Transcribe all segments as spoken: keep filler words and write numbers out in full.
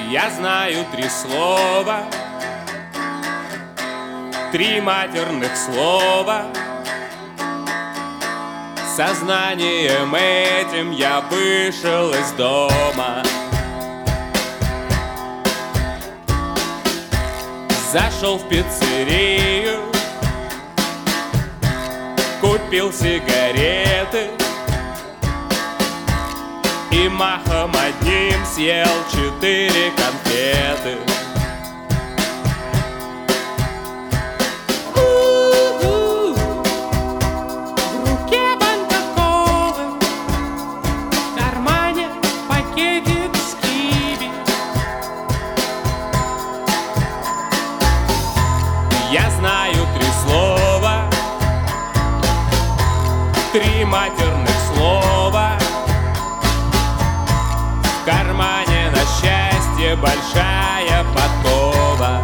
Я знаю три слова, три матерных слова. Сознанием этим я вышел из дома. Зашел в пиццерию, купил сигареты и махом одним съел четыре конфеты. В руке банка колы, в кармане пакетик с киви. Я знаю три слова, три матерных слова. В кармане на счастье большая подкова.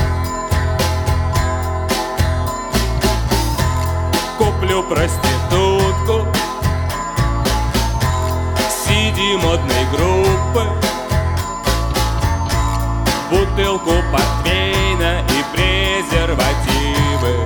Куплю проститутку си ди модной группы, бутылку портвейна и презервативы.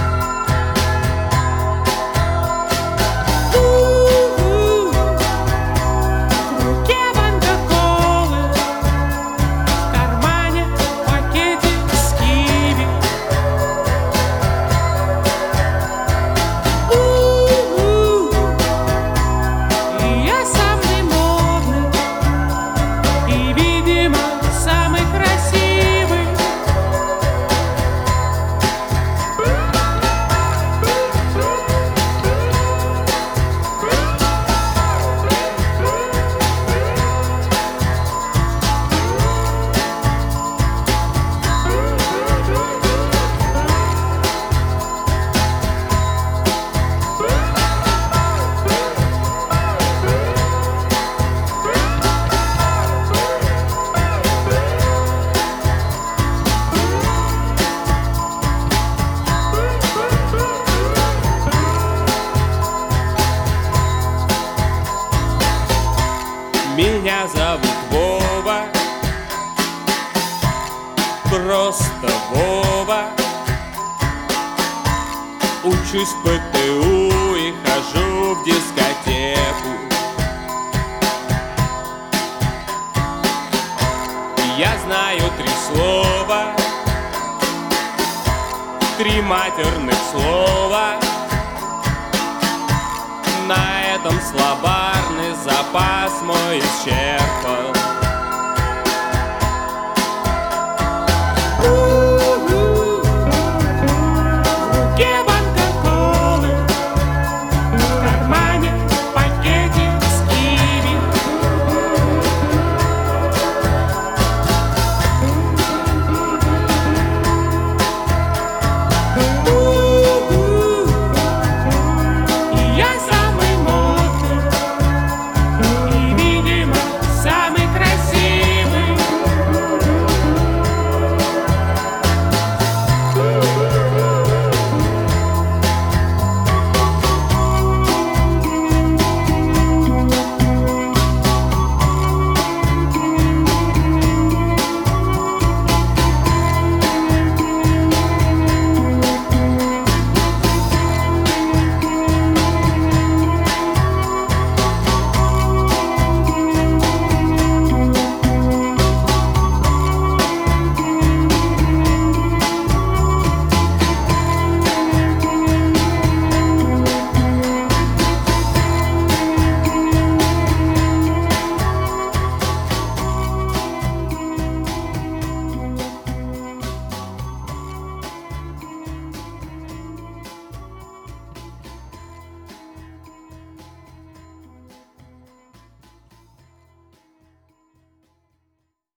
Меня зовут Вова, просто Вова. Учусь в пэ тэ у и хожу в дискотеку. Я знаю три слова, три матерных слова. На этом словарный запас мой исчерпан.